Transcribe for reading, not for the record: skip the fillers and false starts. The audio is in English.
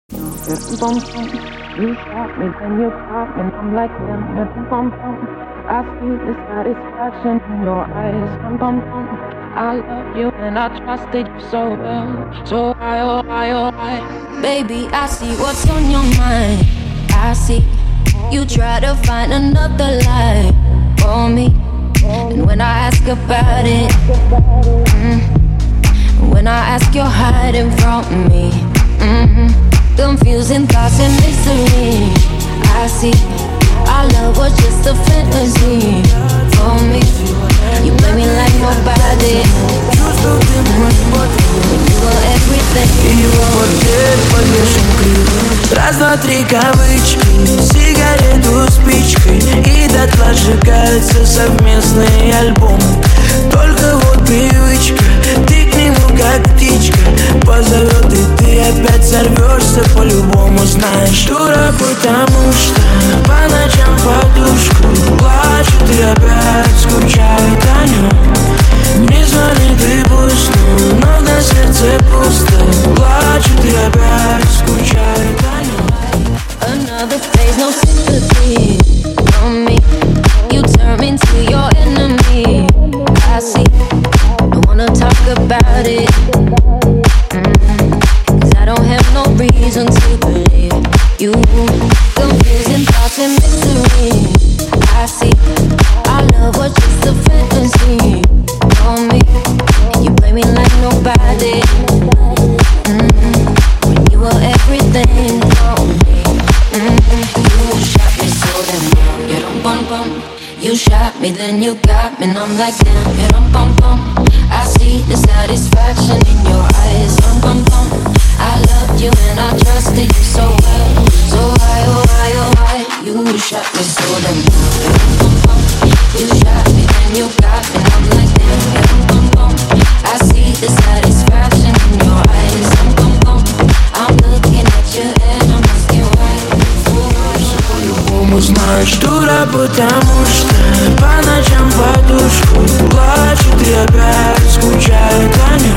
Bum, bum. You shot me, then you caught me, and I'm like, damn, bum, bum. I see the satisfaction in your eyes, bum, bum, bum. I love you and I trusted you so well, so why, oh, why, oh, why? Baby, I see what's on your mind. I see you try to find another life for me. And when I ask about it, when I ask, you're hiding from me. Confusing thoughts and misery. I see our love was just a fantasy for me. You play me like nobody. You were everything. И его портрет повешен криво. Раз, два, три кавычки, сигарету спичкой, и дотла сжигается совместный альбом. Только вот привычка, ты к нему как птичка позовет, и ты опять сорвешься по-любому. Знаешь, дура, потому что по ночам подушку плачет и опять скучает о нем. Не звони, ты пусть, но на сердце пусто. Плачет и опять скучает о нем. Another phase, no sympathy from me. You turn me into your enemy. I see, I wanna talk about it. Cause I don't have no reason to believe you. Confusing thoughts and mystery. I see, our love was just a fantasy for me. And you play me like nobody. When you were everything for me. You shot me so damn, you don't bum bum. You shot me, then you got me, and I'm like damn, you don't bum bum. I see the satisfaction in your eyes, bum bum. I loved you and I trusted you so well, so why, oh why, oh why? You shot me so damn, you don't bum bum. You shot me, then you got me, and I'm like damn, you don't bum bum. I see the satisfaction in your eyes, bum bum. I'm looking at you and I'm asking why. По-любому знаешь, дура, потому что по ночам подушку плачет и опять скучает о нем.